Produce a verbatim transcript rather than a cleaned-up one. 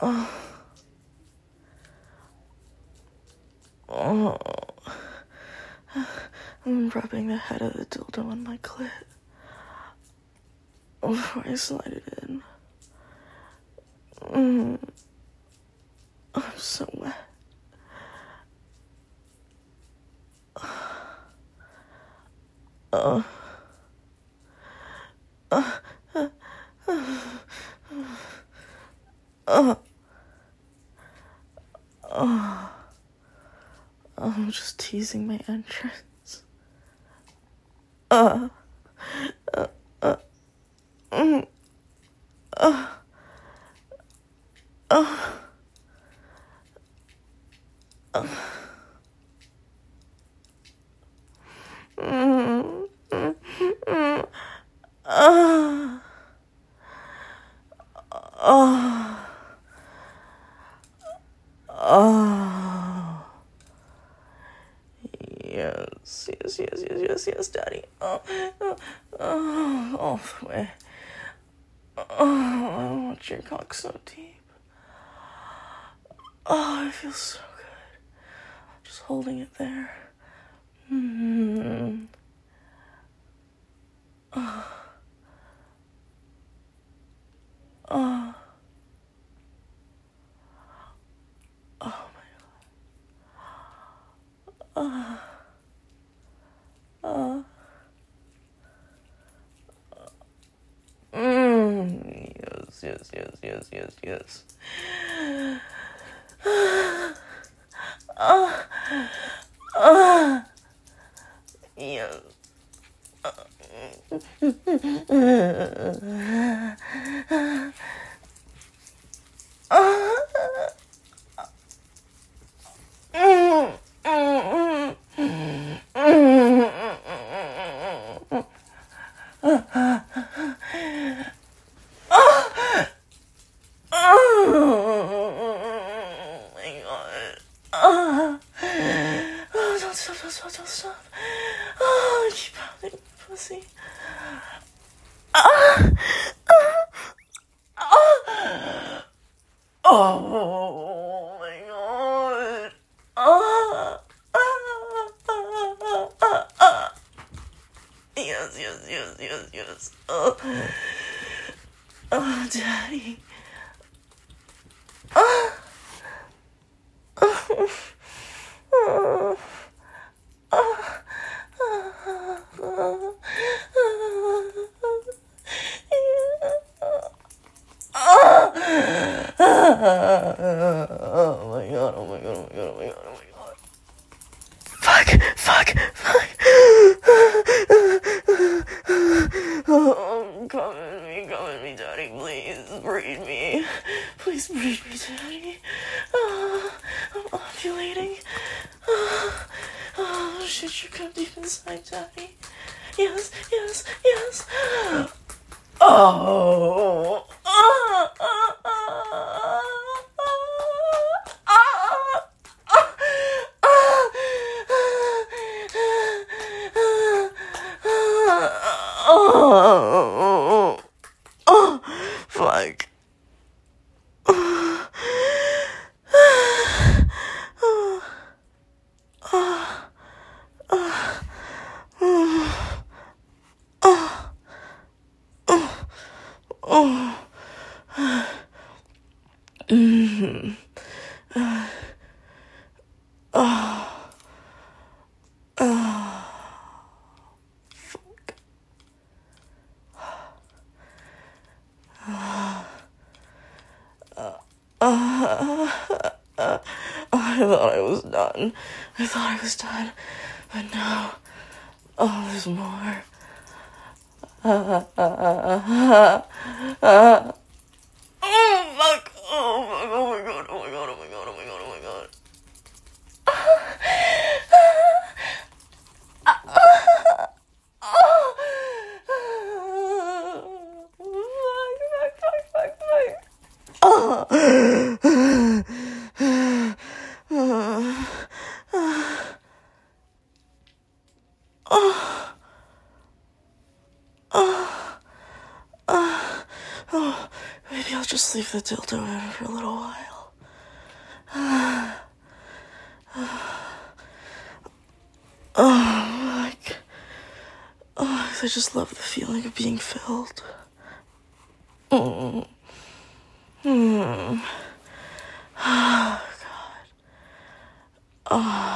Oh. Oh. I'm rubbing the head of the dildo on my clit before I slide it in. Mm. I'm so wet. Uh. Uh. Uh. Uh. Uh. I'm just teasing my entrance. Uh. Uh. Uh. Mm. Uh. Uh. Uh. Mm. Mm. Mm. Uh. Uh. Oh. Yes, yes, yes, yes, yes, yes, Daddy. Oh, oh, oh, all the way. Oh, I want your cock so deep. Oh, it feels so good. Just holding it there. Mm-hmm. Oh. Oh. Oh my God. Oh. Oh. Mm. Yes, yes, yes, yes, yes, yes. Oh. Oh. Yes. Don't stop, don't stop, don't stop. Oh, I keep pounding my pussy. Ah, ah, ah. Oh my God. Ah, ah, ah, ah, ah. Yes, yes, yes, yes, yes. Oh, oh, Daddy. Ah. Oh. Oh. Oh my God, oh my God, oh my God, oh my God, oh my God. Fuck, fuck, fuck. Oh, come at me, come at me, Daddy, please. Breed me. Please breed me, Daddy. Oh, I'm ovulating. Oh, oh, shit, you come deep inside, Daddy. Yes, yes, yes. Oh. Oh. Oh. Oh. Oh. Fuck. Oh. Mm-hmm. Uh, oh. Oh. Fuck. Uh, uh, uh, uh, I thought I was done. I thought I was done. But no. Oh, there's more. Uh, uh, uh, uh, uh. Oh, fuck. Oh, fuck. Oh, my God. Oh, my God. Oh, my God. Oh, my God. Oh, my God. Maybe I'll just just leave the dildo in for a little while. Oh, like, oh, I just love the feeling of being filled. Mm. Mm. Oh, God. Oh.